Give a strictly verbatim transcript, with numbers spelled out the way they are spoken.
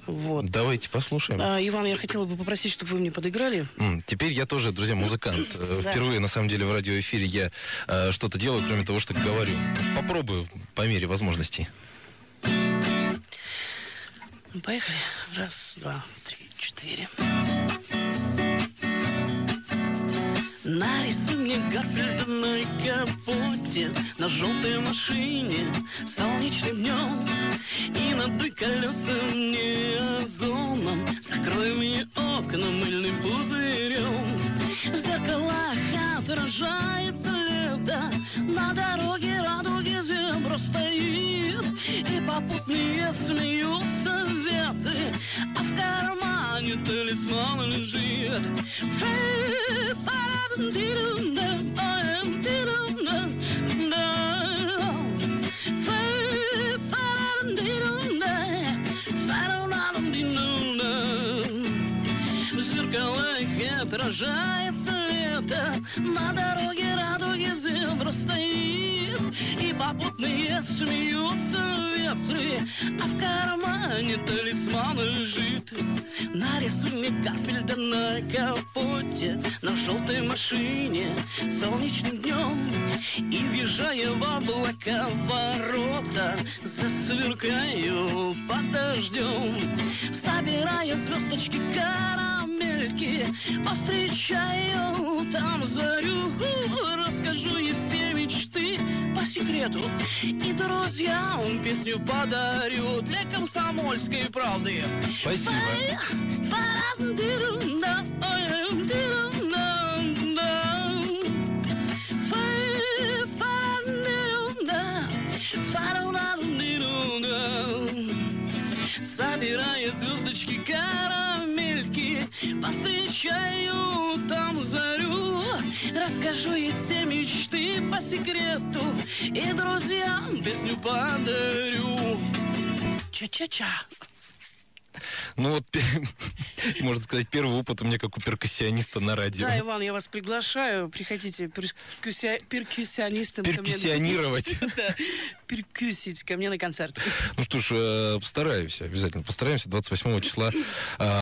Вот. Давайте послушаем. А, Иван, я хотела бы попросить, чтобы вы мне подыграли. М, Теперь я тоже, друзья, музыкант. Э, Да. Впервые, на самом деле, в радиоэфире я э, что-то делаю, кроме того, что говорю. Попробую по мере возможностей. Ну, поехали. Раз, два, три, четыре. Нарисуй мне Гарфилда на капоте, на желтой машине солнечным днем. И надуй колеса мне озоном, закрой мне окна мыльным пузырем. В зеркалах отражается лето, на дороге радуги зебра стоит, и попутные смеются ветры, а в кармане талисман лежит. В зеркалах отражается лето, на дороге радуги зебра стоит, и попутные смеются ветры, а в кармане талисман лежит. Нарисуй мне Гарфилда на капоте, на желтой машине солнечным днем, и, въезжая в облака ворота, засверкаю под дождем. Собирая звездочки, карамельки, повстречаю там зарю, расскажу ей все мечты по секрету, и друзьям песню подарю для комсомольской правды. Спасибо. Собирая звездочки, карамельки, повстречаю там зарю, расскажу ей все мечты по секрету, и друзьям песню подарю. Ча-ча-ча. Ну вот, можно сказать, первый опыт у меня как у перкуссиониста на радио. Да, Иван, я вас приглашаю. Приходите перкусси... перкуссионистом. Перкуссионировать. Да, перкусить ко мне на концерт. Ну что ж, постараюсь, обязательно постараемся. двадцать восьмого числа